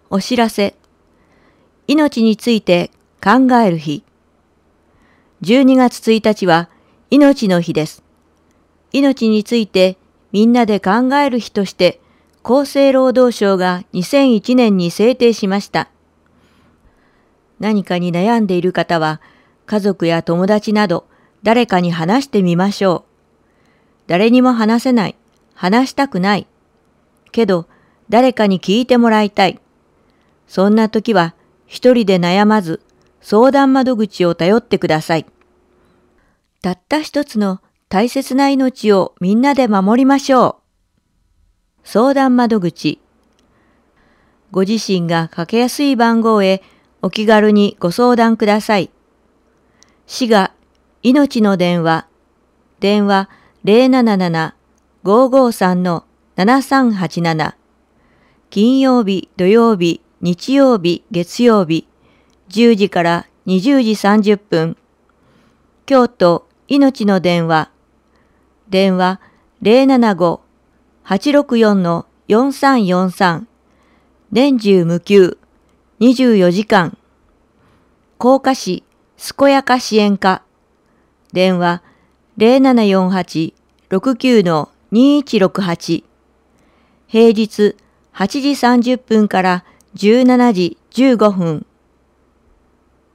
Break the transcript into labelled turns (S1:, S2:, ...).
S1: お知らせ。命について考える日。12月1日は命の日です。命についてみんなで考える日として厚生労働省が2001年に制定しました。何かに悩んでいる方は家族や友達など誰かに話してみましょう。誰にも話せない、話したくない。けど誰かに聞いてもらいたい。そんな時は一人で悩まず相談窓口を頼ってください。たった一つの大切な命をみんなで守りましょう。相談窓口。ご自身がかけやすい番号へお気軽にご相談ください。市が命の電話。電話077-553-7387。金曜日、土曜日、日曜日、月曜日、10時から20時30分。京都命の電話。電話075-864-4343。年中無休、24時間。甲賀市健やか支援課。電話0748-69-2168。平日8時30分から17時15分。